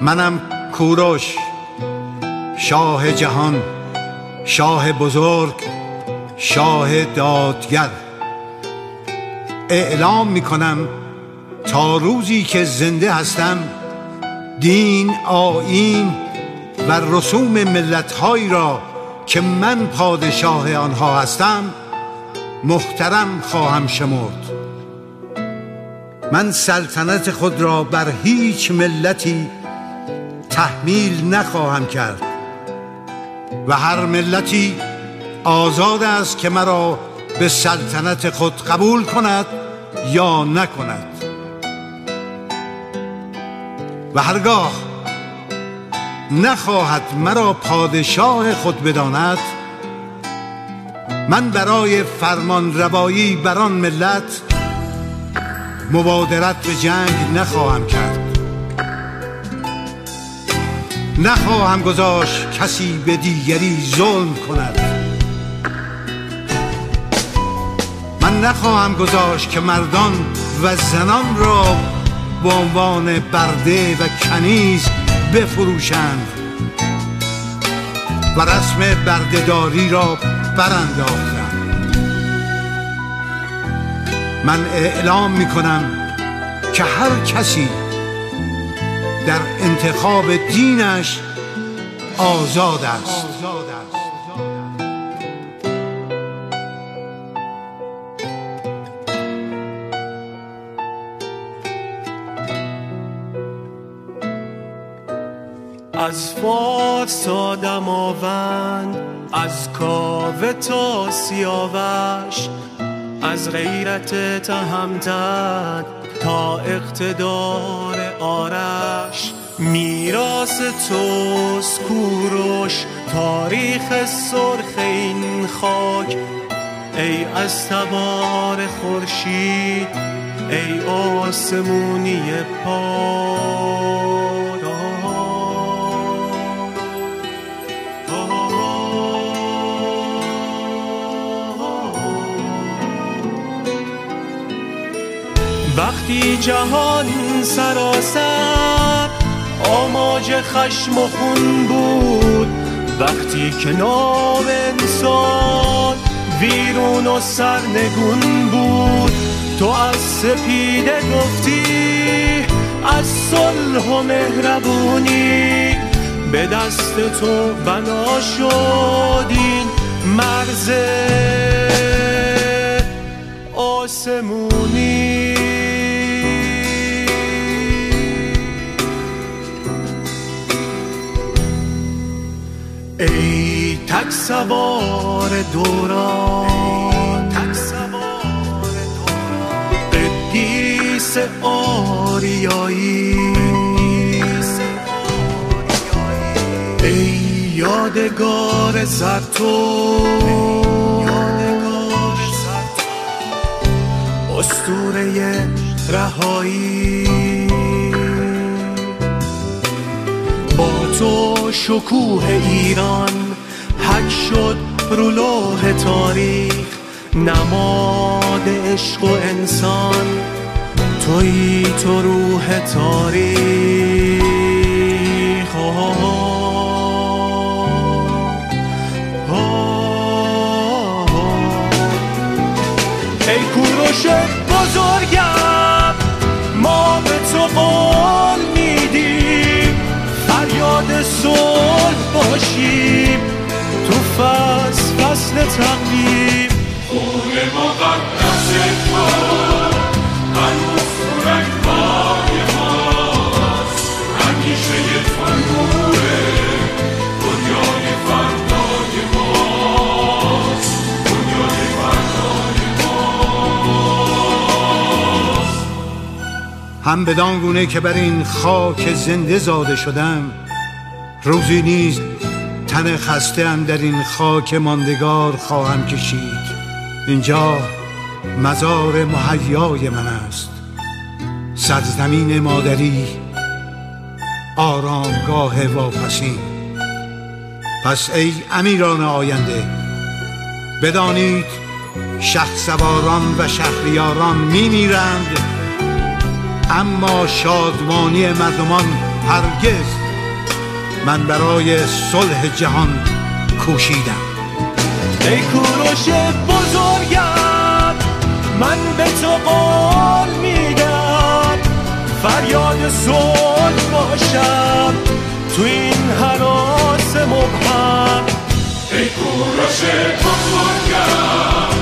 منم کوروش، شاه جهان، شاه بزرگ، شاه دادگر. اعلام میکنم تا روزی که زنده هستم دین، آیین و رسوم ملت‌هایی را که من پادشاه آنها هستم محترم خواهم شمرد. من سلطنت خود را بر هیچ ملتی تحمیل نخواهم کرد و هر ملتی آزاد است که مرا به سلطنت خود قبول کند یا نکند و هرگاه نخواهد مرا پادشاه خود بداند من برای فرمان روایی بر آن ملت مبادرت به جنگ نخواهم کرد. نخواهم گذاشت کسی به دیگری ظلم کند. من نخواهم گذاشت که مردان و زنان را به عنوان برده و کنیز بفروشند و رسم بردهداری را برانداختند. من اعلام میکنم که هر کسی در انتخاب دینش آزاد است. از فارس تا دماوند، از کاوه تا سیاوش، از غیرت تهمتن تا اقتدار آرش، میراث توست کوروش، تاریخ سرخ این خاک. ای از تبار خورشید، ای آسمونی پاک. وقتی جهان سراسر آماج خشم و خون بود، وقتی که نام انسان ویرون و سرنگون بود، تو از سپیده گفتی، از صلح و مهربونی، به دست تو بنا شد این مرز آسمونی. ای تک سوار دوران، قدیس آریایی، ای یادگار زرتشت، اسطوره رهایی. با تو شکوه ایران حک شد رو لوح تاریخ، نماد عشق و انسان تویی تو روح تاریخ. ای کوروش بزرگم، ما به تو قول میدیم فریاد صلح باشیم تو فصل تقویم. خون مقدس تو هنوز تو رگ‌های ماست، همیشه تو نوره دنیای فردای ماست، دنیای فردای ماست. هم بدان گونه که بر این خاک زنده زاده شدم، روزی نیز تن خسته ام در این خاک ماندگار خواهم کشید. اینجا مزار محیای من است، سرزمین مادری، آرامگاه واپسین. پس ای امیران آینده، بدانید شهسواران و شهریاران میمیرند، اما شادمانی مردمان هرگز من برای صلح جهان کوشیدم. ای کوروش بزرگم، من به تو قول میدم فریاد صلح باشم تو این هراس مبهم. ای کوروش بزرگم،